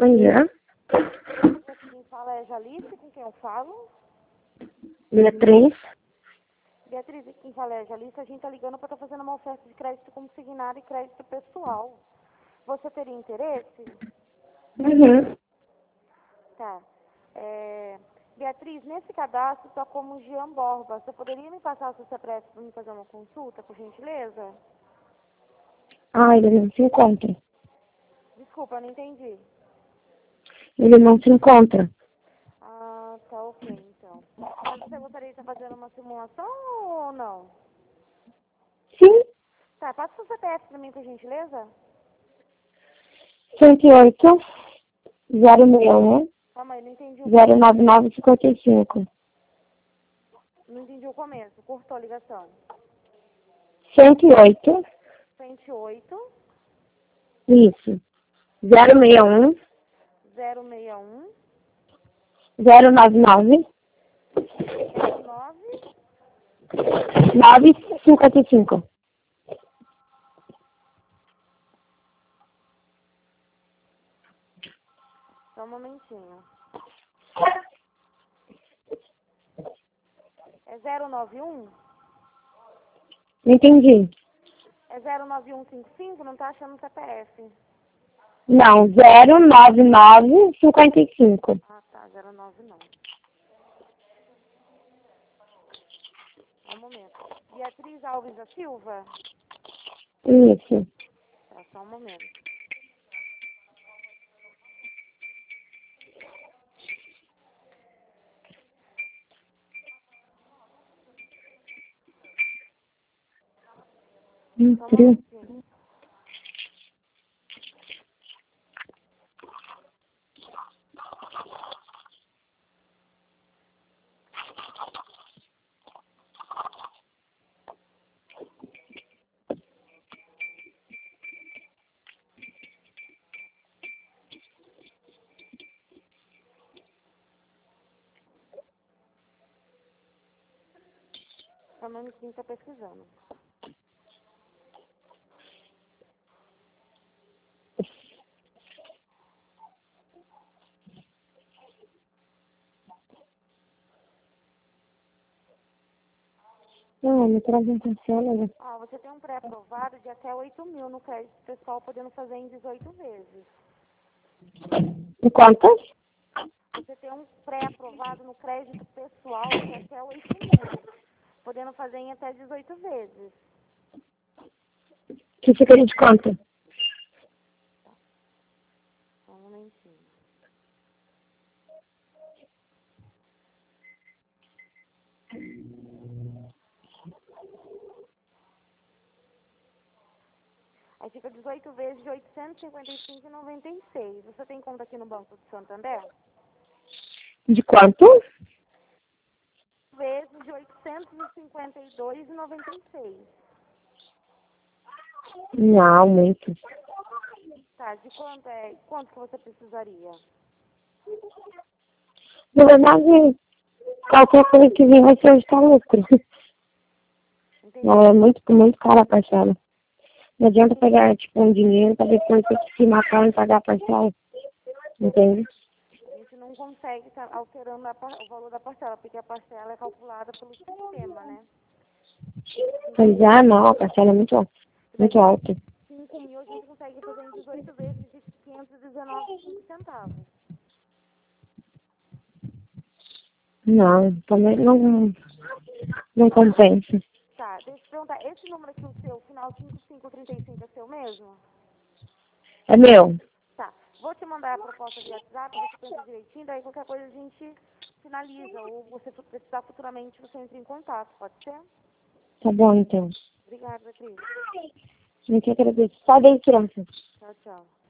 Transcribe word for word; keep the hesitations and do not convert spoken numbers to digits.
Bom dia. Quem fala é Jalice, com quem eu falo? Beatriz. Beatriz, quem fala é Jalice, a gente tá ligando para estar fazendo uma oferta de crédito consignado e crédito pessoal. Você teria interesse? Uhum. Tá. É... Beatriz, nesse cadastro está como Jean Borba. Você poderia me passar o seu C P F para me fazer uma consulta, por gentileza? Ah, ele não se encontra. Desculpa, eu não entendi. Ele não se encontra. Ah, tá ok, então. Mas você gostaria de estar fazendo uma simulação ou não? Sim. Tá, passa o seu C P F para mim, por gentileza? cento e oito, zero seis um, Calma aí, não entendi o zero começo. nove nove cinco cinco. Não entendi o começo. Cortou a ligação. cento e oito, cento e oito, isso. zero seis um, zero seis um, zero nove nove, zero nove. nove cinco cinco. Só um momentinho. É zero nove um? Não entendi. É zero nove um cinco cinco? Não tá achando o C P F. Não, zero nove nove cinco cinco. Ah, tá. zero nove não. Só um momento. Beatriz Alves da Silva? Isso. Tá, só um momento. Hum, Só um frio. momentinho. Só um momentinho, tá pesquisando. Não, me traz um parcela. Ah, você tem um pré-aprovado de até oito mil no crédito pessoal, podendo fazer em dezoito vezes. E quantas? Você tem um pré-aprovado no crédito pessoal de até oito mil, podendo fazer em até dezoito vezes. Que fica de conta? Só um momentinho. Aí fica dezoito vezes de oitocentos e cinquenta e cinco reais e noventa e seis centavos. Você tem conta aqui no Banco do Santander? De quanto? Vezes de oitocentos e cinquenta e dois reais e noventa e seis centavos. Não, muito. Tá, de quanto é? Quanto que você precisaria? Na verdade, qualquer coisa que vir vai ser ajustar lucro. Entendi. Não, é muito, muito cara a parcela. Não adianta pegar, tipo, um dinheiro para depois ter que se matar e pagar a parcela. Entende? A gente não consegue estar alterando a par- o valor da parcela, porque a parcela é calculada pelo sistema, né? Pois é, não, a parcela é muito, muito alta. cinco mil a gente consegue fazer em dezoito vezes de quinhentos e dezenove reais e cinco centavos. Não, também não, não compensa. Tá, deixa eu te perguntar, esse número aqui, o seu, final cinco cinco três cinco, é seu mesmo? É meu. Tá, vou te mandar a proposta via WhatsApp, você pensa direitinho, daí qualquer coisa a gente finaliza, ou você fu- precisar futuramente, você entra em contato, pode ser? Tá bom, então. Obrigada, Beatriz. Não te agradeço. Só daí, criança. Tchau, tchau.